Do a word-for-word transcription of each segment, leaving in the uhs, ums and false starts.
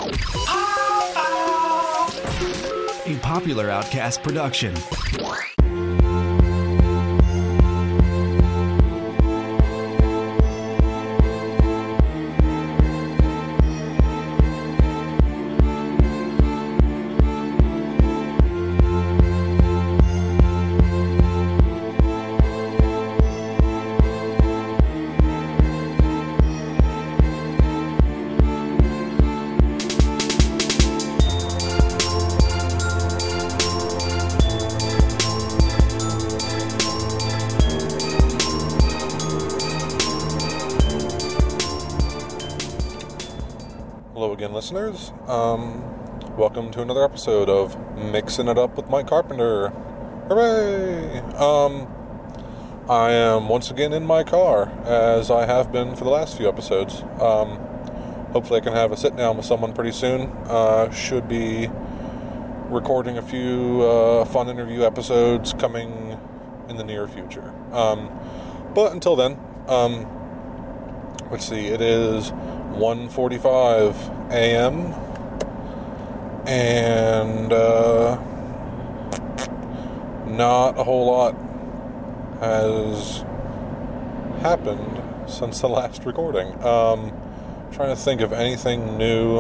A Popular Outcast production. Hello again, listeners. Um, welcome to another episode of Mixing It Up with Mike Carpenter. Hooray! Um, I am once again in my car, as I have been for the last few episodes. Um, hopefully I can have a sit down with someone pretty soon. Uh, should be recording a few uh, fun interview episodes coming in the near future. Um, but until then, um, let's see, it is one forty-five a.m. and uh, not a whole lot has happened since the last recording. Um, trying to think of anything new.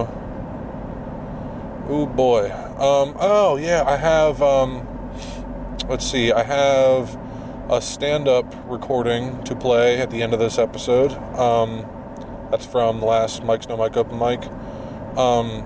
Ooh boy. Um, oh yeah, I have. Um, let's see. I have a stand-up recording to play at the end of this episode. Um, That's from the last Mike's No Mike Open Mic. Um,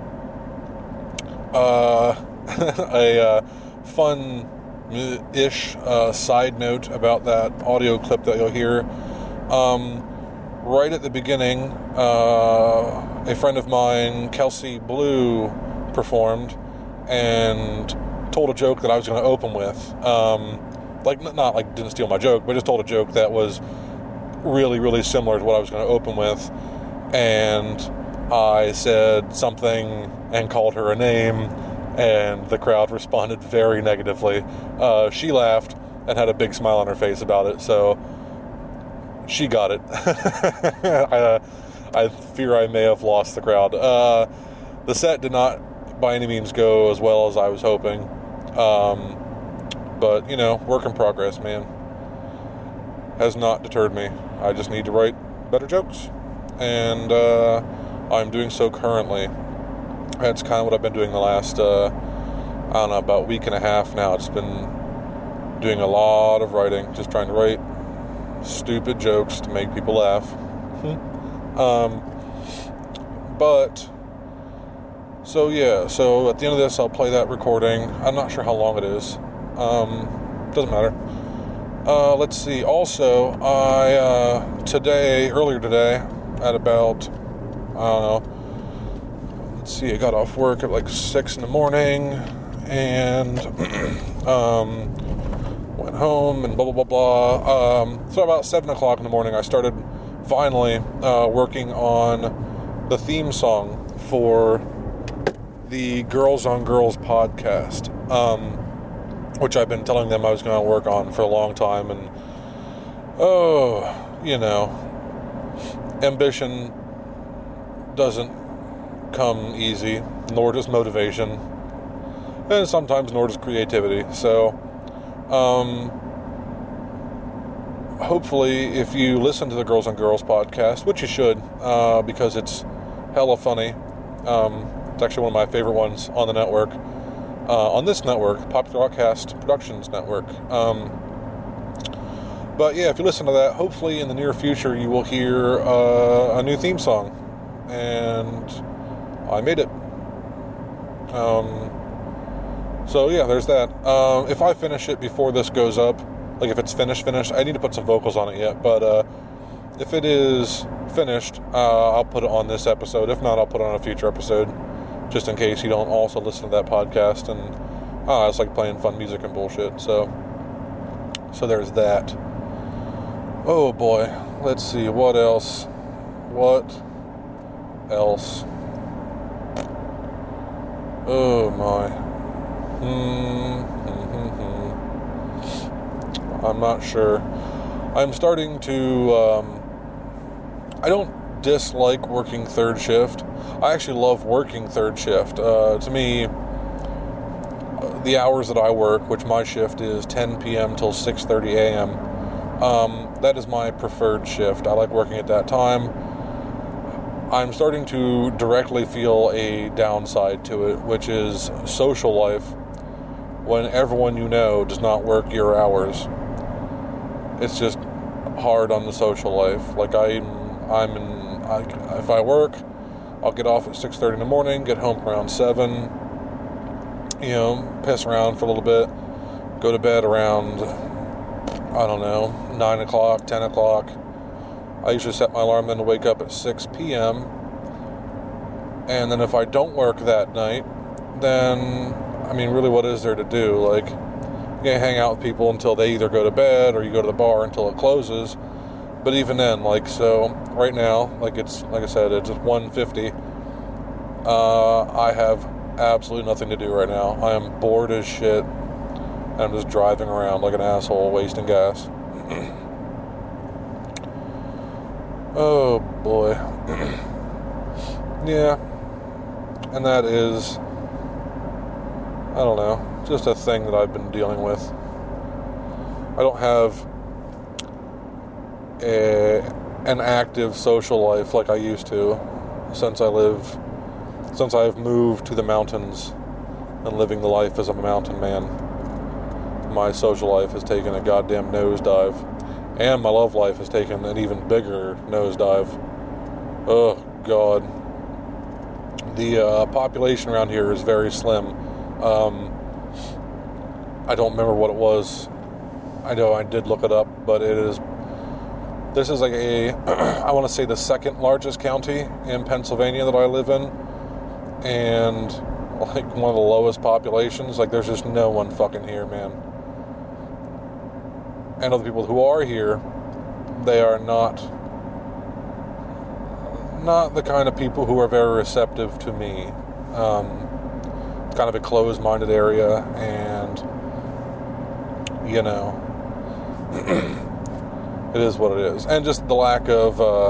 uh, a uh, fun-ish uh, side note about that audio clip that you'll hear. Um, right at the beginning, uh, a friend of mine, Kelsey Blue, performed and told a joke that I was going to open with. Um, like, not like didn't steal my joke, but just told a joke that was really, really similar to what I was going to open with. And I said something and called her a name, and the crowd responded very negatively. Uh, she laughed and had a big smile on her face about it, so she got it. I, I fear I may have lost the crowd. Uh, the set did not by any means go as well as I was hoping. Um, but, you know, work in progress, man. Has not deterred me. I just need to write better jokes. And uh, I'm doing so currently. That's kind of what I've been doing the last, uh, I don't know, about week and a half now. It's been doing a lot of writing, just trying to write stupid jokes to make people laugh. um, but, so yeah, so at the end of this, I'll play that recording. I'm not sure how long it is. Um, doesn't matter. Uh, let's see. Also, I, uh, today, earlier today, at about, I don't know, let's see, I got off work at like six in the morning, and, um, went home, and blah, blah, blah, blah. Um, so about seven o'clock in the morning, I started finally, uh, working on the theme song for the Girls on Girls podcast, um, which I've been telling them I was going to work on for a long time, and, oh, you know, ambition doesn't come easy, nor does motivation, and sometimes nor does creativity. So, um, hopefully, if you listen to the Girls on Girls podcast, which you should, uh, because it's hella funny. Um, it's actually one of my favorite ones on the network, uh, on this network, Popular Outcast Productions Network. Um, But yeah, if you listen to that, hopefully in the near future you will hear uh, a new theme song. And I made it. Um, so yeah, there's that. Um, if I finish it before this goes up, like if it's finished, finished, I need to put some vocals on it yet. But uh, if it is finished, uh, I'll put it on this episode. If not, I'll put it on a future episode, just in case you don't also listen to that podcast. And uh, it's like playing fun music and bullshit. So, so there's that. Oh boy, let's see, what else? What else? Oh my. Hmm. I'm not sure. I'm starting to, um, I don't dislike working third shift. I actually love working third shift. Uh, to me, the hours that I work, which my shift is ten p.m. till six thirty a.m., um, that is my preferred shift. I like working at that time. I'm starting to directly feel a downside to it, which is social life when everyone you know does not work your hours. It's just hard on the social life. Like, I, I'm in, I, if I work, I'll get off at six thirty in the morning, get home around seven, you know, piss around for a little bit, go to bed around, I don't know, nine o'clock, ten o'clock. I usually set my alarm then to wake up at six p.m. And then if I don't work that night, then, I mean, really what is there to do? Like, you can hang out with people until they either go to bed or you go to the bar until it closes. But even then, like, so right now, like it's, like I said, it's one fifty. Uh, I have absolutely nothing to do right now. I am bored as shit. And I'm just driving around like an asshole, wasting gas. Oh boy. Yeah. And that is, I don't know, just a thing that I've been dealing with. I don't have a, an active social life like I used to since I live, since I've moved to the mountains and living the life as a mountain man. My social life has taken a goddamn nosedive. And my love life has taken an even bigger nosedive. Oh, God. The uh, population around here is very slim. Um, I don't remember what it was. I know I did look it up, but it is... This is like a... I want to say the second largest county in Pennsylvania that I live in. And, like, one of the lowest populations. Like, there's just no one fucking here, man. And of the people who are here, they are not not the kind of people who are very receptive to me. Um, it's kind of a closed-minded area, and you know, it is what it is. And just the lack of uh,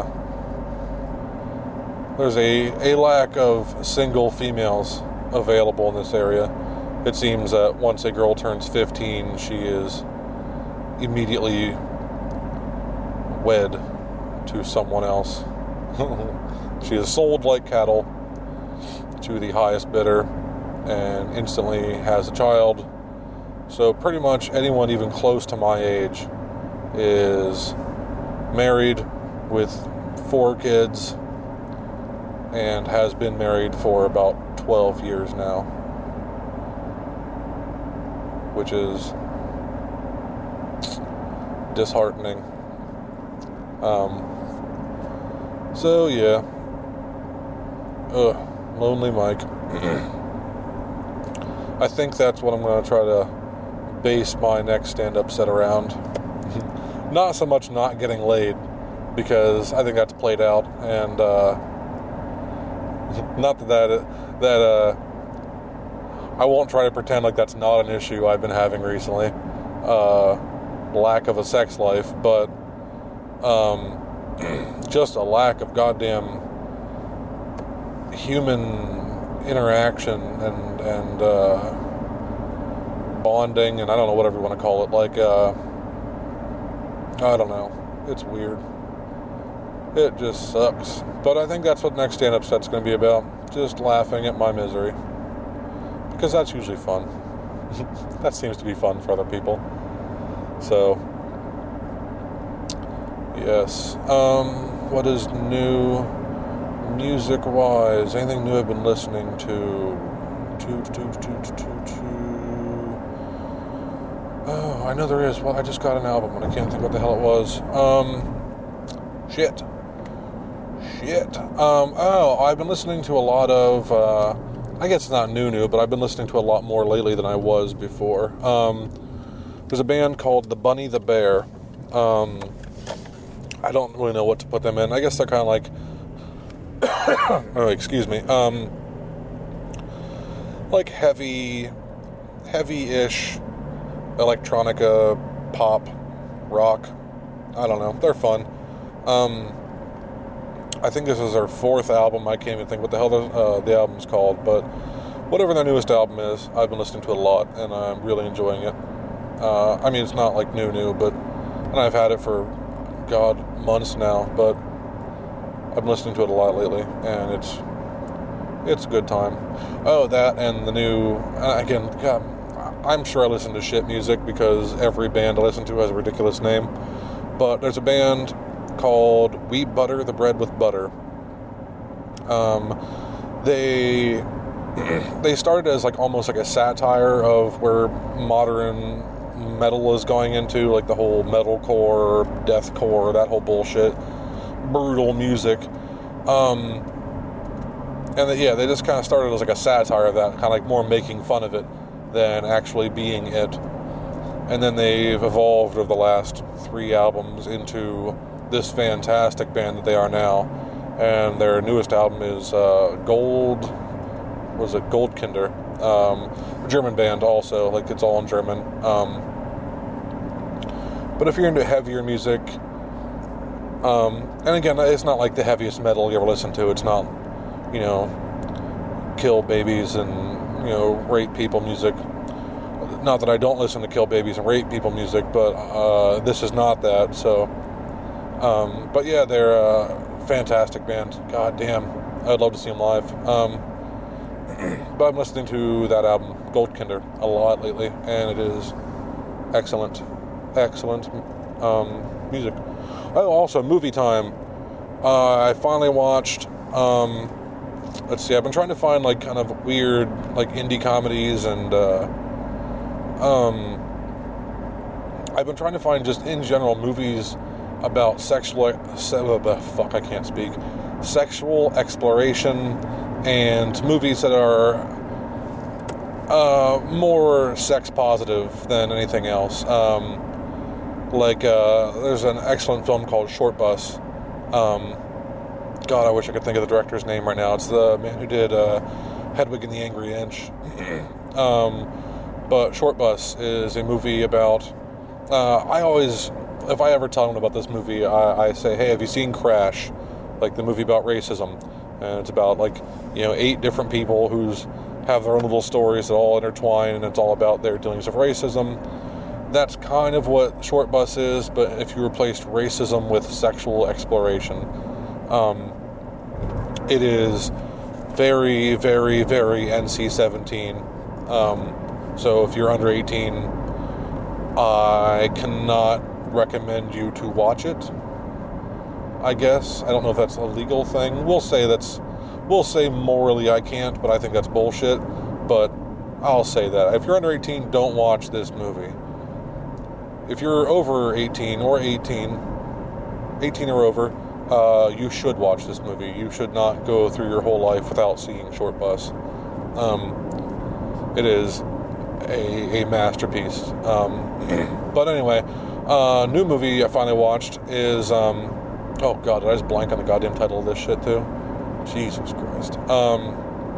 there's a a lack of single females available in this area. It seems that once a girl turns fifteen, she is immediately wed to someone else. She is sold like cattle to the highest bidder and instantly has a child. So pretty much anyone even close to my age is married with four kids and has been married for about twelve years now, which is disheartening. Um, so yeah, ugh, Lonely Mike. I think that's what I'm going to try to base my next stand-up set around. Not so much not getting laid, because I think that's played out, and uh, not that that, that uh, I won't try to pretend like that's not an issue I've been having recently. Uh, lack of a sex life, but um, just a lack of goddamn human interaction and and uh, bonding, and I don't know whatever you want to call it. Like, uh, I don't know. It's weird. It just sucks. But I think that's what the next stand-up set's going to be about. Just laughing at my misery. Because that's usually fun. That seems to be fun for other people. So, yes. Um, what is new music-wise? Anything new I've been listening to? To, to, to, to, to, to. Oh, I know there is. Well, I just got an album, and I can't think what the hell it was. Um, shit. Shit. Um, oh, I've been listening to a lot of, uh, I guess it's not new new, but I've been listening to a lot more lately than I was before. Um, there's a band called The Bunny the Bear. Um, I don't really know what to put them in. I guess they're kind of like, oh, excuse me, um, like heavy, heavy-ish electronica, pop, rock. I don't know. They're fun. Um, I think this is their fourth album. I can't even think what the hell the, uh, the album's called, but whatever their newest album is, I've been listening to it a lot, and I'm really enjoying it. Uh, I mean, it's not like new, new, but, and I've had it for, God, months now, but I've been listening to it a lot lately, and it's, it's a good time. Oh, that and the new, uh, again, God, I'm sure I listen to shit music because every band I listen to has a ridiculous name, but there's a band called We Butter the Bread with Butter. Um, they they started as like almost like a satire of where modern metal is going into, like the whole metalcore, deathcore, that whole bullshit, brutal music. Um, and they, yeah, they just kind of started as like a satire of that, kind of like more making fun of it than actually being it. And then they've evolved over the last three albums into this fantastic band that they are now. And their newest album is uh, Gold, was it Goldkinder? Um, a German band also, like it's all in German. Um, but if you're into heavier music, um, and again, it's not like the heaviest metal you ever listen to. It's not, you know, kill babies and, you know, rape people music. Not that I don't listen to kill babies and rape people music, but uh, this is not that. So, um, but yeah, they're a fantastic band. God damn, I'd love to see them live. Um, but I'm listening to that album, Goldkinder, a lot lately, and it is excellent, excellent um, music. Oh, also, movie time. Uh, I finally watched, um, let's see, I've been trying to find, like, kind of weird, like, indie comedies, and, uh, um, I've been trying to find, just in general, movies about sexual, se- fuck, I can't speak, sexual exploration, and movies that are uh, more sex positive than anything else. Um, like, uh, there's an excellent film called Short Bus. Um, God, I wish I could think of the director's name right now. It's the man who did uh, Hedwig and the Angry Inch. um, but Short Bus is a movie about... Uh, I always... If I ever tell them about this movie, I, I say, hey, have you seen Crash? Like the movie about racism. And it's about, like, you know, eight different people who's have their own little stories that all intertwine, and it's all about their dealings with racism. That's kind of what Short Bus is, but if you replaced racism with sexual exploration. Um, it is very, very, very N C seventeen. Um, so if you're under eighteen, I cannot recommend you to watch it. I guess. I don't know if that's a legal thing. We'll say that's, we'll say morally I can't, but I think that's bullshit. But I'll say that. If you're under eighteen, don't watch this movie. If you're over eighteen or eighteen, eighteen or over, uh, you should watch this movie. You should not go through your whole life without seeing Short Bus. Um, it is a, a masterpiece. Um, but anyway, uh, new movie I finally watched is, um, oh god, did I just blank on the goddamn title of this shit too? Jesus Christ. Um,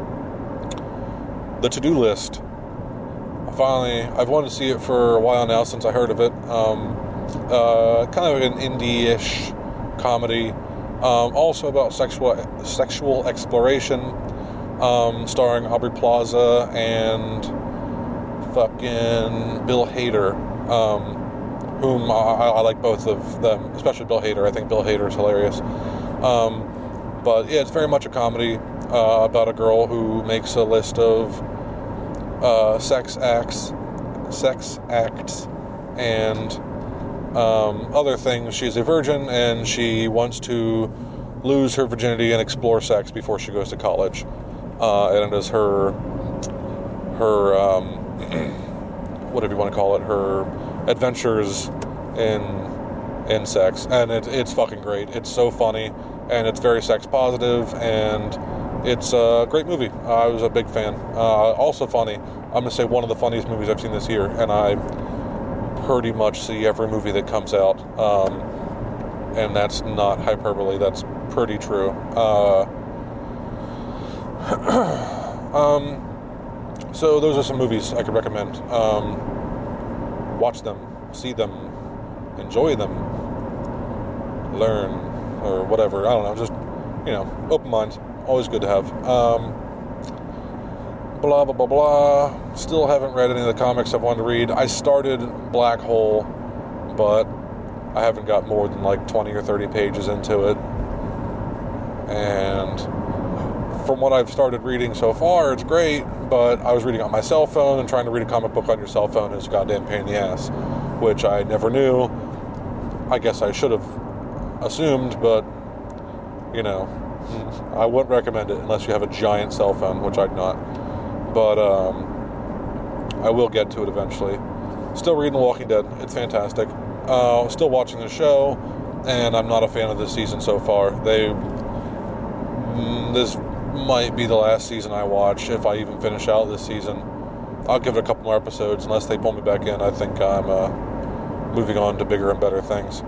The To-Do List. I finally, I've wanted to see it for a while now since I heard of it. Um, uh, kind of an indie-ish comedy. Um, also about sexual sexual exploration. Um, starring Aubrey Plaza and fucking Bill Hader. Um, whom I, I like both of them, especially Bill Hader. I think Bill Hader is hilarious. Um, but yeah, it's very much a comedy uh, about a girl who makes a list of uh, sex acts, sex acts, and um, other things. She's a virgin, and she wants to lose her virginity and explore sex before she goes to college. Uh, and it is her, her, um, whatever you want to call it, her adventures in in sex, and it, it's fucking great. It's so funny, and it's very sex positive, and it's a great movie. Uh, I was a big fan. Uh, also funny. I'm gonna say one of the funniest movies I've seen this year, and I pretty much see every movie that comes out, um, and that's not hyperbole. That's pretty true. Uh, um, so those are some movies I could recommend. Um, Watch them, see them, enjoy them, learn, or whatever. I don't know, just you know, open mind. Always good to have. Um, blah, blah, blah, blah. Still haven't read any of the comics I've wanted to read. I started Black Hole, but I haven't got more than like twenty or thirty pages into it. And from what I've started reading so far, it's great, but I was reading on my cell phone, and trying to read a comic book on your cell phone is a goddamn pain in the ass, which I never knew. I guess I should have assumed, but, you know, I wouldn't recommend it unless you have a giant cell phone, which I'd not. But um, I will get to it eventually. Still reading The Walking Dead. It's fantastic. Uh, still watching the show, and I'm not a fan of this season so far. They, mm, this might be the last season I watch, if I even finish out this season. I'll give it a couple more episodes, unless they pull me back in. I think I'm uh, moving on to bigger and better things.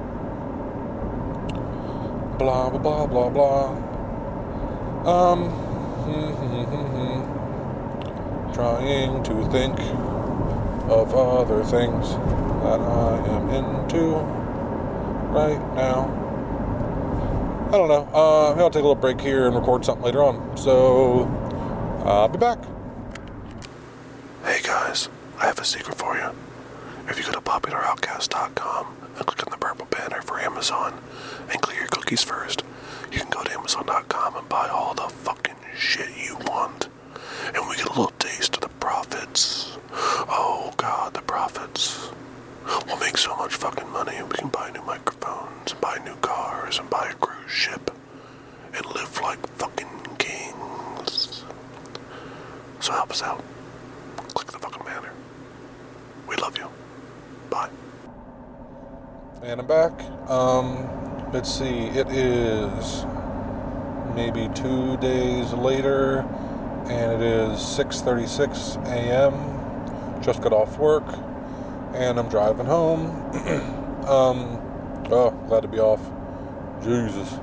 Blah, blah, blah, blah, blah. Um, hmm, hmm, hmm, hmm. Trying to think of other things that I am into right now. I don't know. Uh, maybe I'll take a little break here and record something later on. So, I'll be back. Hey guys, I have a secret for you. If you go to popular outcast dot com and click on the purple banner for Amazon and clear your cookies first, you can go to amazon dot com and buy all the fucking shit you want. And we get a little taste of the profits. Oh god, the profits. We'll make so much fucking money. We can buy new microphones, buy new cars, and buy a cruise ship. And live like fucking kings. So help us out. Click the fucking banner. We love you. Bye. And I'm back. Um, let's see. It is maybe two days later, and it is six thirty-six a.m. Just got off work, and I'm driving home. um, oh, glad to be off. Jesus.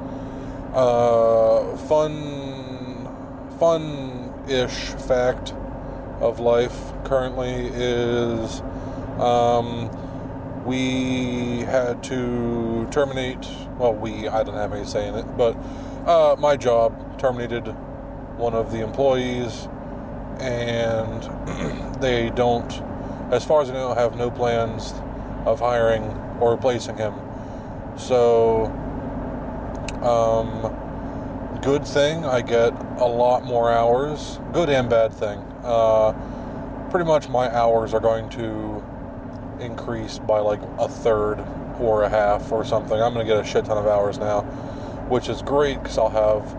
Uh, fun, fun-ish fact of life currently is, um, we had to terminate, well, we, I don't have any say in it, but, uh, my job terminated one of the employees, and they don't, as far as I know, have no plans of hiring or replacing him. So, um, good thing, I get a lot more hours. Good and bad thing. Uh, pretty much my hours are going to increase by like a third or a half or something. I'm going to get a shit ton of hours now, which is great because I'll have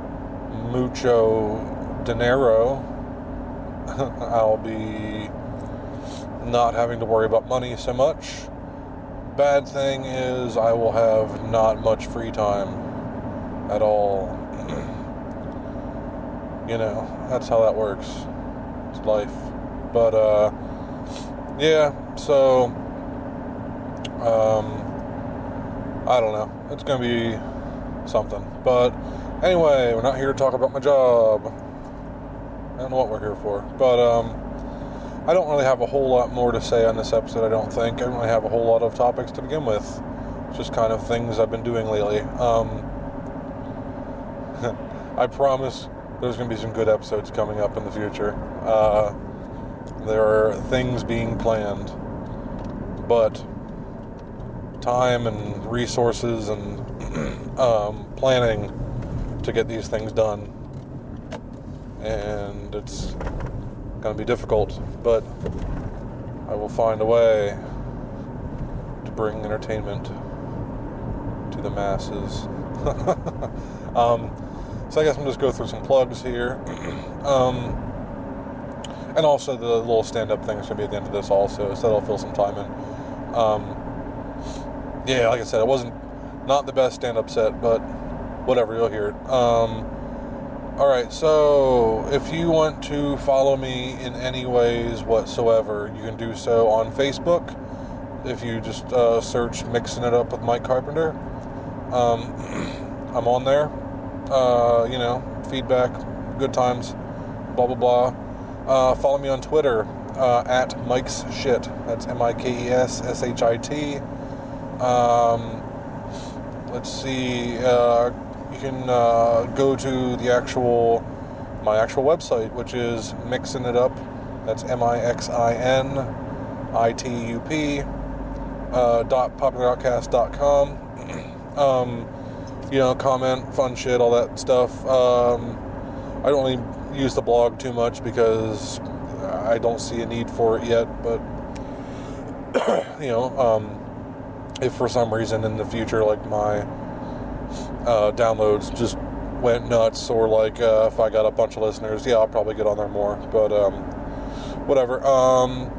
mucho dinero. I'll be not having to worry about money so much. Bad thing is I will have not much free time at all. You know, that's how that works. It's life. But, uh, yeah, so, um, I don't know. It's going to be something. But, anyway, we're not here to talk about my job. I don't know what we're here for. But, um, I don't really have a whole lot more to say on this episode, I don't think. I don't really have a whole lot of topics to begin with. It's just kind of things I've been doing lately. Um, I promise there's going to be some good episodes coming up in the future. Uh, there are things being planned, but time and resources and um, planning to get these things done, and it's going to be difficult, but I will find a way to bring entertainment to the masses. um, so I guess I'm just go through some plugs here. um, and also the little stand-up thing is going to be at the end of this also, so that'll fill some time in. Um, yeah, like I said, it wasn't not the best stand-up set, but whatever, you'll hear it. Um, Alright, so if you want to follow me in any ways whatsoever, you can do so on Facebook. If you just uh, search Mixing It Up with Mike Carpenter. Um, I'm on there. Uh, you know, feedback, good times, blah, blah, blah. Uh, follow me on Twitter, uh, at Mike's Shit. That's M I K E S S H I T. Um, let's see, uh, you can uh, go to the actual, my actual website, which is Mixin It Up. That's M I X I N I T U P uh, dot popular outcast dot com. um, you know, comment, fun shit, all that stuff. Um, I don't really use the blog too much because I don't see a need for it yet, but, you know, um, if for some reason in the future, like, my uh, downloads just went nuts, or, like, uh, if I got a bunch of listeners, yeah, I'll probably get on there more, but, um, whatever, um,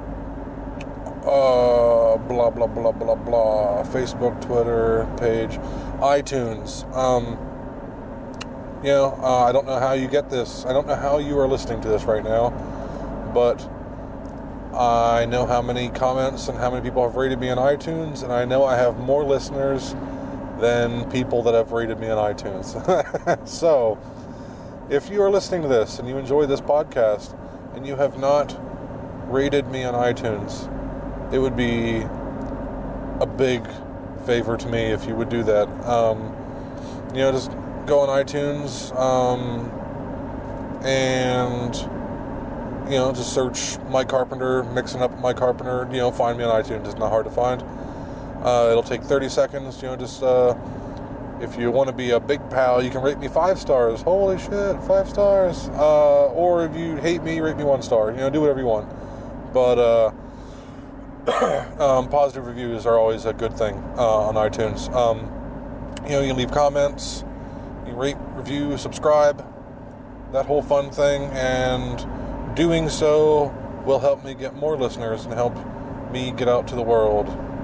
uh, blah, blah, blah, blah, blah, Facebook, Twitter, page, iTunes, um, you know, uh, I don't know how you get this, I don't know how you are listening to this right now, but I know how many comments and how many people have rated me on iTunes, and I know I have more listeners than people that have rated me on iTunes. So, if you are listening to this and you enjoy this podcast and you have not rated me on iTunes, it would be a big favor to me if you would do that. Um, you know, just go on iTunes um, and, you know, just search Mike Carpenter, Mixing Up Mike Carpenter, you know, find me on iTunes. It's not hard to find. Uh, it'll take thirty seconds, you know, just, uh, if you want to be a big pal, you can rate me five stars. Holy shit, five stars. Uh, or if you hate me, rate me one star. You know, do whatever you want. But, uh, um, positive reviews are always a good thing, uh, on iTunes. Um, you know, you can leave comments, you can rate, review, subscribe, that whole fun thing, and doing so will help me get more listeners and help me get out to the world.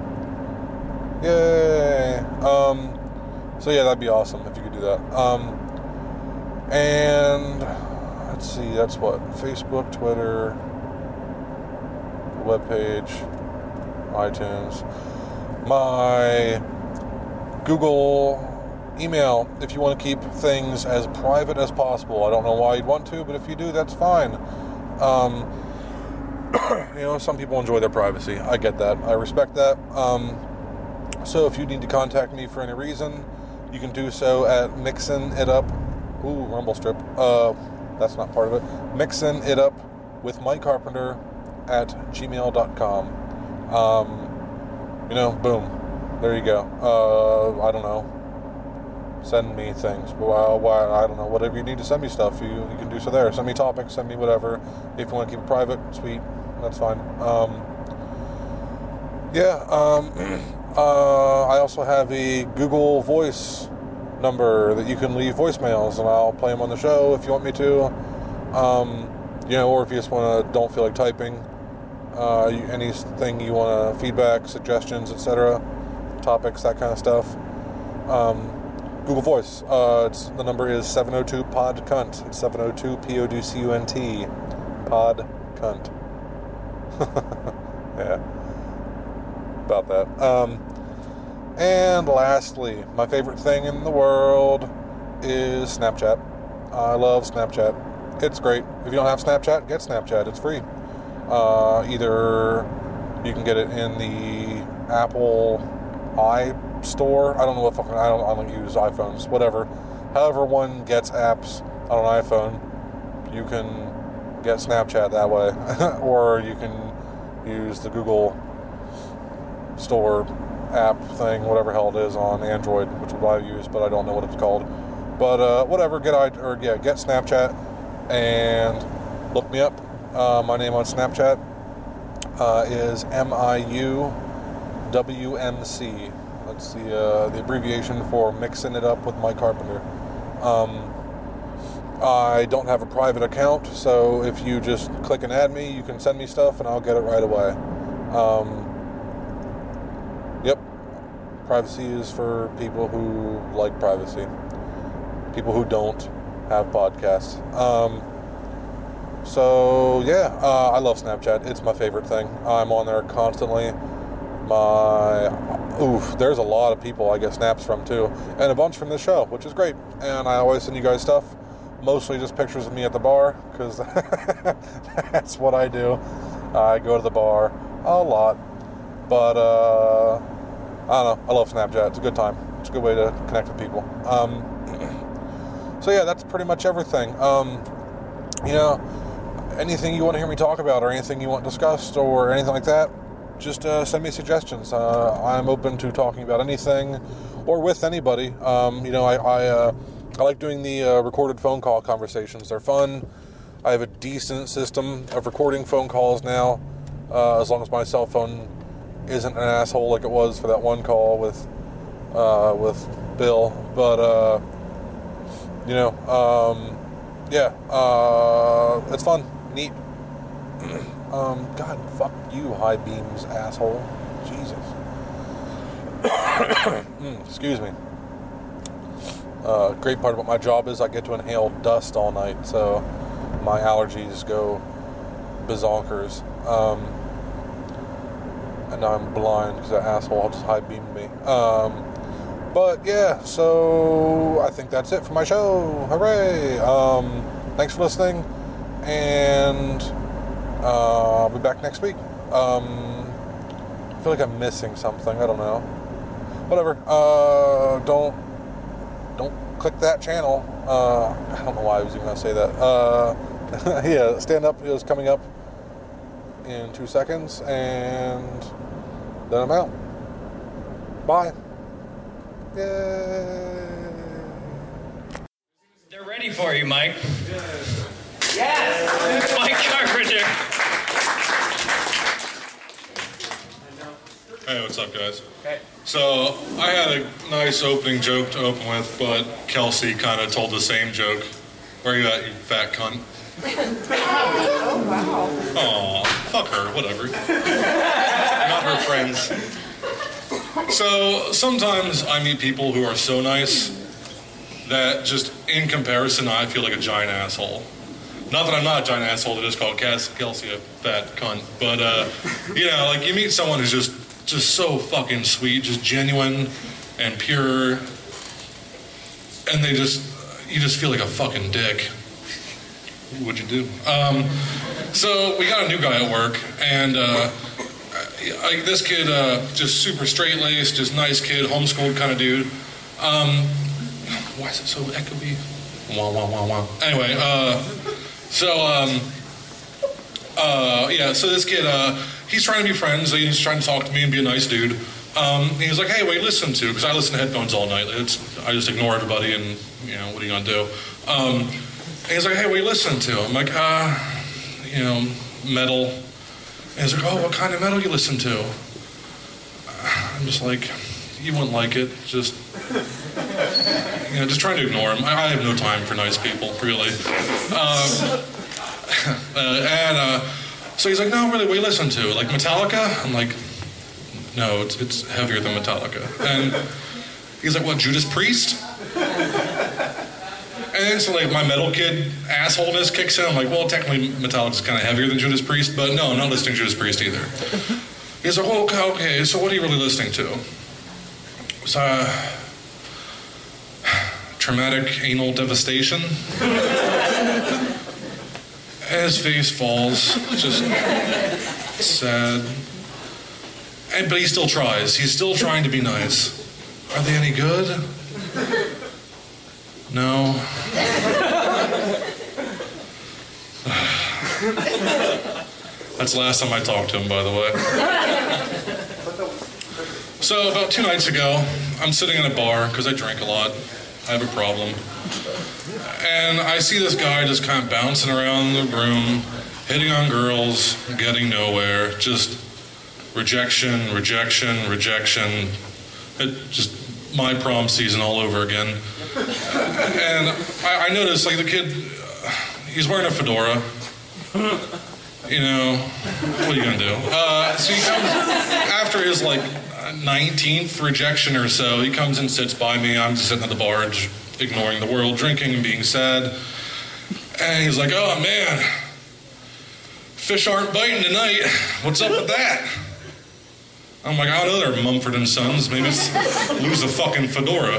Yay! Um, so yeah, that'd be awesome if you could do that. Um, and let's see, that's what? Facebook, Twitter, webpage, iTunes, my Google email, if you want to keep things as private as possible. I don't know why you'd want to, but if you do, that's fine. Um, you know, some people enjoy their privacy. I get that. I respect that. Um, so if you need to contact me for any reason, you can do so at Mixin It Up. Ooh, Rumble Strip. Uh, that's not part of it. Mixin It Up with Mike Carpenter at gmail dot com. Um, you know, boom. There you go. Uh, I don't know. Send me things. Well, why, I don't know. Whatever you need to send me stuff, you, you can do so there. Send me topics, send me whatever. If you want to keep it private, sweet. That's fine. Um, yeah. Um, uh, I also have a Google Voice number that you can leave voicemails, and I'll play them on the show if you want me to. Um, you know, or if you just want to, don't feel like typing. Uh, you, anything you want to, feedback, suggestions, et cetera, topics, that kind of stuff. Um, Google Voice. Uh, it's, the number is seven oh two P O D C U N T. It's seven oh two P O D C U N T. P O D C U N T. Yeah. About that. Um, and lastly, my favorite thing in the world is Snapchat. I love Snapchat. It's great. If you don't have Snapchat, get Snapchat. It's free. Uh, either you can get it in the Apple iStore. I don't know if I, I don't. I don't use iPhones. Whatever. However, one gets apps on an iPhone, you can get Snapchat that way, or you can use the Google Store app thing, whatever hell it is on Android, which is what I use, but I don't know what it's called. But uh, whatever. Get I or yeah, get Snapchat and look me up. Uh, my name on Snapchat uh, is M I U W M C. That's the uh, the abbreviation for Mixing It Up with Mike Carpenter. Um, I don't have a private account, so if you just click and add me, you can send me stuff and I'll get it right away. Um, yep. Privacy is for people who like privacy. People who don't have podcasts. Um, So, yeah, uh, I love Snapchat. It's my favorite thing. I'm on there constantly. My, oof, there's a lot of people I get snaps from, too. And a bunch from this show, which is great. And I always send you guys stuff. Mostly just pictures of me at the bar, because that's what I do. I go to the bar a lot. But, uh, I don't know. I love Snapchat. It's a good time. It's a good way to connect with people. Um, so yeah, that's pretty much everything. Um, you know, anything you want to hear me talk about or anything you want discussed or anything like that, just uh, send me suggestions. Uh, I'm open to talking about anything or with anybody. Um, you know, I I, uh, I like doing the uh, recorded phone call conversations. They're fun. I have a decent system of recording phone calls now, uh, as long as my cell phone isn't an asshole like it was for that one call with uh, with Bill. But uh, you know, um, yeah, uh, it's fun, neat. Um, God, fuck you, high beams, asshole. Jesus. mm, excuse me. Uh, great part about my job is I get to inhale dust all night, so my allergies go bazonkers. Um, and now I'm blind because that asshole just high beamed me. Um, but yeah, so I think that's it for my show. Hooray! Um, thanks for listening, and Uh, I'll be back next week. Um, I feel like I'm missing something. I don't know. Whatever. Uh, don't don't click that channel. Uh, I don't know why I was even gonna say that. Uh, yeah, stand up is coming up in two seconds, and then I'm out. Bye. Yay. They're ready for you, Mike. Yes! Mike Carpenter. Hey, what's up, guys? Okay. So, I had a nice opening joke to open with, but Kelsey kind of told the same joke. Where you at, you fat cunt? Oh, wow. Aw, fuck her, whatever. Not her friends. So, sometimes I meet people who are so nice that just in comparison, I feel like a giant asshole. Not that I'm not a giant asshole that just called Kelsey a fat cunt, but, uh, you know, like, you meet someone who's just, just so fucking sweet, just genuine and pure, and they just, you just feel like a fucking dick. What'd you do? Um, so, we got a new guy at work, and, uh, I, this kid, uh, just super straight-laced, just nice kid, homeschooled kind of dude. Um, why is it so echoey? Wah, wah, wah, wah. Anyway, uh... So, um, uh, yeah, so this kid, uh, he's trying to be friends, he's trying to talk to me and be a nice dude. Um, and he's like, hey, wait, listen to, because I listen to headphones all night. It's, I just ignore everybody and, you know, what are you going to do? Um, and he's like, hey, what are you listening to? I'm like, uh, you know, metal. And he's like, oh, what kind of metal you listen to? I'm just like, you wouldn't like it, just... You know, just trying to ignore him. I, I have no time for nice people, really. Um, uh, and uh, so he's like, no, really, what do you listen to? Like Metallica? I'm like, no, it's, it's heavier than Metallica. And he's like, what, Judas Priest? And then so like my metal kid assholeness kicks in. I'm like, well, technically Metallica's kind of heavier than Judas Priest, but no, I'm not listening to Judas Priest either. He's like, well, okay, okay, so what are you really listening to? So, uh, traumatic anal devastation. And his face falls, just sad. And, but he still tries. He's still trying to be nice. Are they any good? No. That's the last time I talked to him, by the way. So, about two nights ago, I'm sitting in a bar, because I drink a lot. I have a problem. And I see this guy just kind of bouncing around the room, hitting on girls, getting nowhere, just rejection, rejection, rejection. It just, my prom season all over again. And I, I noticed, like, the kid, uh, he's wearing a fedora. You know, what are you gonna do? Uh, so he comes, after his, like, nineteenth rejection or so, he comes and sits by me. I'm just sitting at the bar, just ignoring the world, drinking and being sad. And he's like, oh man, fish aren't biting tonight. What's up with that? I'm like, I don't know, they're Mumford and Sons. Maybe it's lose a fucking fedora.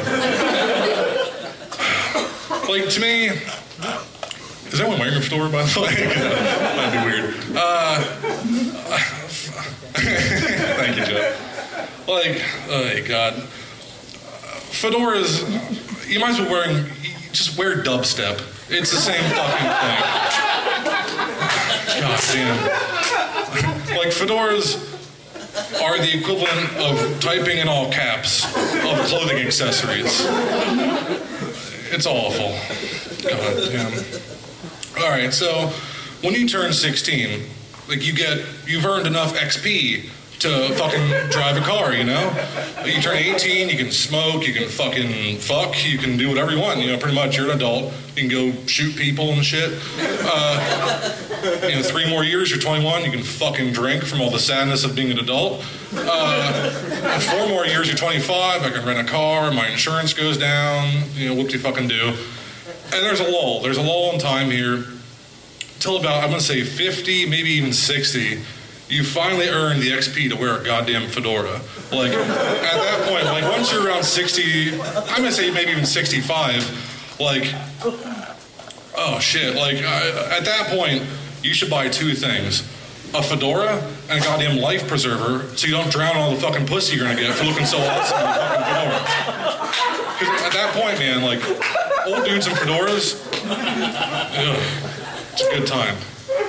Like, to me, is anyone wearing a fedora, by the way? That'd be weird. Uh, thank you, Joe. Like, oh God. Fedoras, you might as well wearing, just wear dubstep. It's the same fucking thing. God damn. Like, fedoras are the equivalent of typing in all caps of clothing accessories. It's awful. God damn. All right, so when you turn sixteen, like you get, you've earned enough X P to fucking drive a car, you know? You turn eighteen, you can smoke, you can fucking fuck, you can do whatever you want, you know, pretty much you're an adult. You can go shoot people and shit. Uh, you know, three more years, you're twenty-one, you can fucking drink from all the sadness of being an adult. Uh, four more years, you're twenty-five, I can rent a car, my insurance goes down, you know, whoop-de-fucking-do. And there's a lull, there's a lull in time here, till about, I'm gonna say fifty, maybe even sixty. You finally earn the X P to wear a goddamn fedora. Like, at that point, like, once you're around sixty, I'm gonna say maybe even sixty-five, like, oh shit, like, uh, at that point, you should buy two things. A fedora and a goddamn life preserver so you don't drown all the fucking pussy you're gonna get for looking so awesome in a fucking fedora. Because at that point, man, like, old dudes in fedoras, ugh, it's a good time.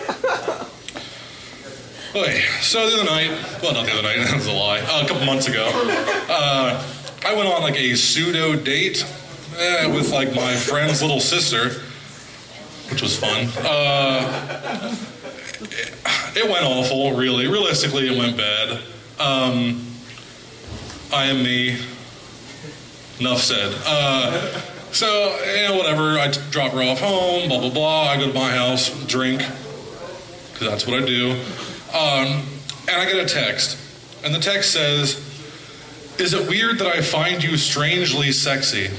Okay, so the other night, well, not the other night, that was a lie, uh, a couple months ago, uh, I went on like a pseudo date eh, with like my friend's little sister, which was fun. Uh, it, it went awful, really. Realistically, it went bad. Um, I am me. Enough said. Uh, so, yeah, whatever, I t- drop her off home, blah, blah, blah. I go to my house, drink, because that's what I do. Um, and I get a text, and the text says, "Is it weird that I find you strangely sexy?"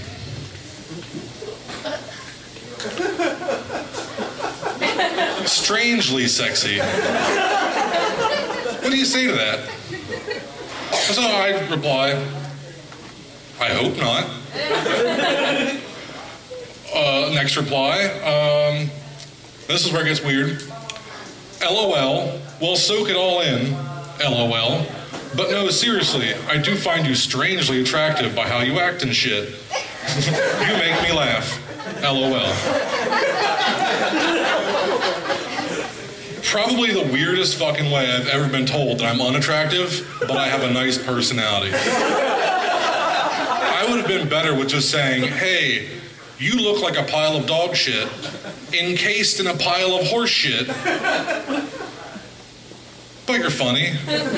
Strangely sexy. What do you say to that? So I reply, "I hope not." Uh, next reply, um, this is where it gets weird. LOL, well, soak it all in, LOL. But no, seriously, I do find you strangely attractive by how you act and shit. You make me laugh, LOL. Probably the weirdest fucking way I've ever been told that I'm unattractive, but I have a nice personality. I would have been better with just saying, hey, you look like a pile of dog shit, encased in a pile of horse shit, but you're funny.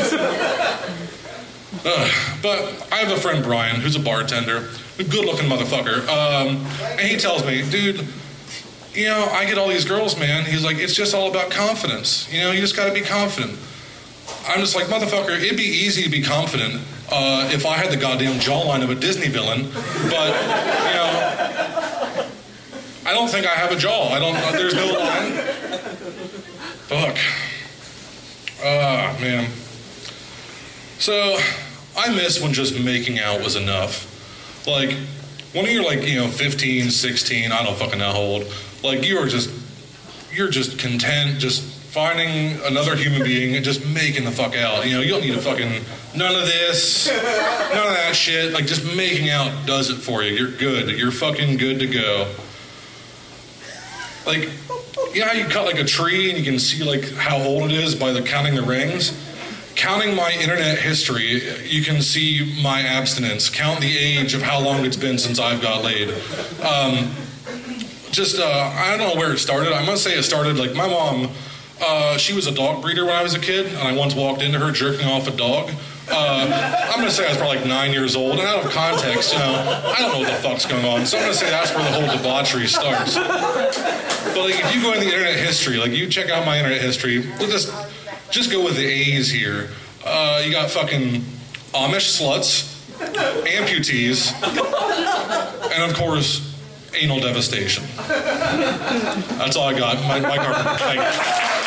Uh, but I have a friend, Brian, who's a bartender, a good-looking motherfucker, um, and he tells me, dude, you know, I get all these girls, man. He's like, it's just all about confidence. You know, you just gotta be confident. I'm just like, motherfucker, it'd be easy to be confident uh, if I had the goddamn jawline of a Disney villain, but, you know, I don't think I have a jaw. I don't, uh, there's no line. Fuck. Ah, man. So, I miss when just making out was enough. Like, when you're like, you know, fifteen, sixteen, I don't fucking know how old, like, you are just, you're just content, just finding another human being and just making the fuck out. You know, you don't need a fucking, none of this, none of that shit. Like, just making out does it for you. You're good. You're fucking good to go. Like, you know how you cut like a tree and you can see like how old it is by the counting the rings? Counting my internet history, you can see my abstinence. Count the age of how long it's been since I've got laid. Um, just, uh, I don't know where it started. I must say it started, like, my mom, uh, she was a dog breeder when I was a kid, and I once walked into her jerking off a dog. Uh, I'm going to say I was probably like nine years old, and out of context, you know, I don't know what the fuck's going on, so I'm going to say that's where the whole debauchery starts. But, like, if you go in the internet history, like, you check out my internet history, we'll just, just go with the A's here. Uh, you got fucking Amish sluts, amputees, and, of course, anal devastation. That's all I got. My, my carpenter. Thank you.